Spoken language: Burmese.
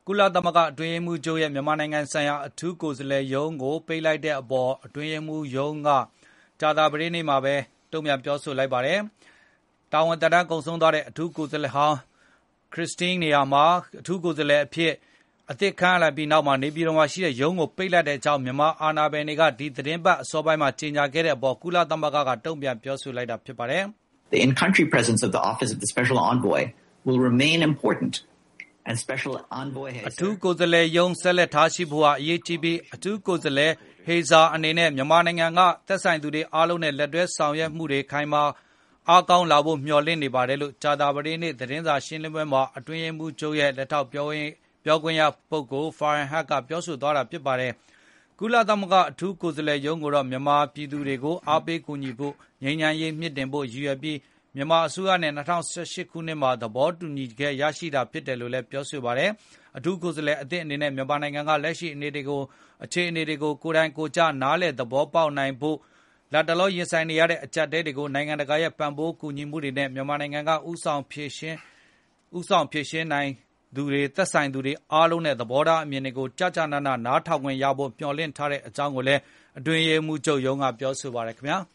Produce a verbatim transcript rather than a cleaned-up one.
ကုလသမဂ္ဂအတွင်းရေးမှူးချုပ်ရဲ့မြန်မာနိုင်ငံဆိုင်ရာအထူးကိုယ်စားလှယ်ရုံးကိုပိတ်လိုက်တဲ့အပေါ်အတွင်းရေးမှူးရုံးကကြာသပတေးနေ့မှာပဲတုံ့ပြန်ပြောဆိုလိုက်ပါတယ်။တာဝန်သက်တမ်းကုန်ဆုံးသွားတဲ့အထူးကိုယ်စားလှယ်ဟောင်းခရစ္စတင်းနေရာမှာအထူးကိုယ်စားလှယ်အဖြစ်အသစ်ခန့်အပ်လိုက်ပြီးနောက်မှာနေပြည်တော်မှာရှိတဲ့ရုံးကိုပိတ်လိုက်တဲ့အကြောင်းမြန်မာအာဏာပိုင်တွေကဒီသတင်းပတ်အစောပိုင်းမှာကြေညာခဲ့တဲ့အပေါ်ကုလသမဂ္ဂကတုံ့ပြန်ပြောဆိုလိုက်တာဖြစ်ပါတယ်။ The in-country presence of the Office of the Special Envoy will remain important and Special Envoy အထူးကိုယ်စားလှယ်ရုံးဆက်လက်ထားရှိဖို့ဟာအရေးကြီးပြီးအထူးကိုယ်စားလှယ်ဟေဇာအနေနဲ့မြန်မာနိုင်ငံကသက်ဆိုင်သူတွေအားလုံးနဲ့လက်တွဲဆောင်ရွက်မှုတွေခိုင်မာအားကောင်းလာဖို့မျှော်လင့်နေပါတယ်လို့ကြာသပတေးနေ့သတင်းစာရှင်းလင်းပွဲမှာအတွင်းရေးမှူးချုပ်ရဲ့လက်ထောက်ပြောရေးပြောခွင့်ရပုဂ္ဂိုလ် Farhan Haq ကပြောဆိုသွားတာဖြစ်ပါတယ်။ကုလသမဂ္ဂအထူးကိုယ်စားလှယ်ရုံးကိုတော့မြန်မာပြည်သူတွေကိုအားပေးကူညီဖို့ငြိမ်းချမ်းရေးမြင့်တင်ဖို့ရည်ရွယ်ပြီးမြန်မာအစိုးရနဲ့၂၀၁၈ခုနှစ်မှာသဘောတူညီခဲ့ရရှိတာဖြစ်တယ်လို့လည်းပြောဆိုပါတယ်။အထူးကိုယ်စားလှယ်အသစ်အနေနဲ့မြန်မာနိုင်ငံကလက်ရှိအနေတွေကိုအခြေအနေတွေကိုကိုယ်တိုင်ကိုယ်ကျနားလည်သဘောပေါက်နိုင်ဖို့လတ်တလောရင်ဆိုင်နေရတဲ့အကြပ်တဲတွေကိုနိုင်ငံတကာရဲ့ပံ့ပိုးကူညီမှုတွေနဲ့မြန်မာနိုင်ငံကဥဆောင်ဖြည့်ရှင်းဥဆောင်ဖြည့်ရှင်းနိုင်သူတွေသက်ဆိုင်သူတွေအားလုံးနဲ့သဘောထားအမြင်တွေကိုကြကြနာနာနားထောင်ခွင့်ရဖို့မျှော်လင့်ထားတဲ့အကြောင်းကိုလည်းအတွင်းရေးမှူးချုပ်ရုံးကပြောဆိုပါတယ်ခင်ဗျာ။